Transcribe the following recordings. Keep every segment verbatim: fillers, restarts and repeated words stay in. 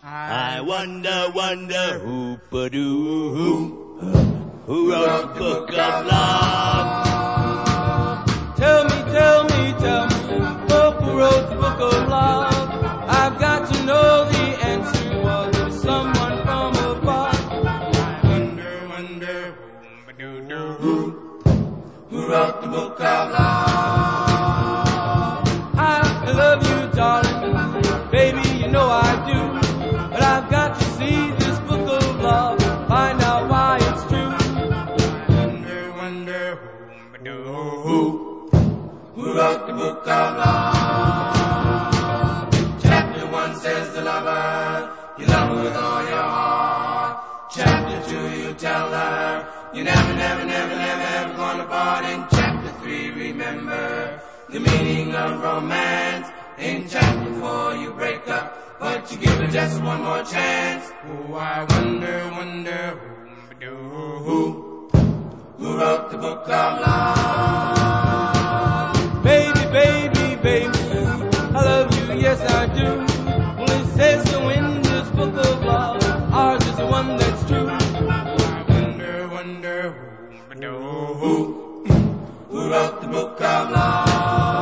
I wonder, wonder, who-ba-doo, who, who wrote the book of love? Tell me, tell me, tell me, oh, who wrote the book of love? I've got to know the answer. Was it someone from above? I wonder, wonder, who-ba-doo-doo, who, who wrote the book of love? I love you, darling, baby, you know I do. But I've got to see this book of love, find out why it's true. I wonder, wonder, who-ba-doo, who, who wrote the book of love? Chapter one says the lover, you love her with all your heart. Chapter two, you tell her, you never, never, never, never, ever gonna part. In chapter three, remember the meaning of romance. In chapter four, you break up, but you give her just one more chance. Oh, I wonder, wonder, who, who, who wrote the book of love? Baby, baby, baby, I love you, yes I do. Well, it says so in this book of love, ours is the one that's true. I wonder, wonder, who, who, who wrote the book of love?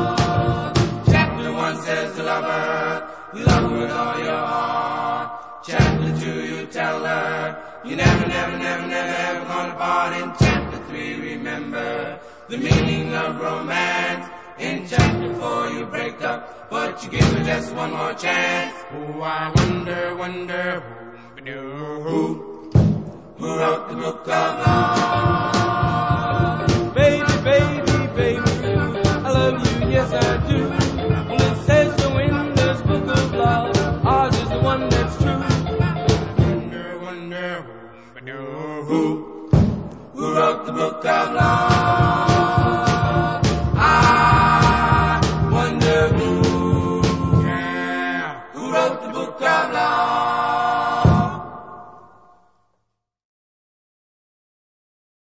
Chapter one says the lover, you love her with all your heart. Chapter two, you tell her, you never, never, never, never, ever gonna part. In chapter three, remember the meaning of romance. In chapter four, you break up, but you give her just one more chance. Oh, I wonder, wonder, who, who, who wrote the book of love? Baby, baby, baby, I love you, yes I do. Well, it says so in this book of love, ours is the one that's true. Wonder, wonder, who, who wrote the book of love? I wonder who, yeah, who wrote the book of love?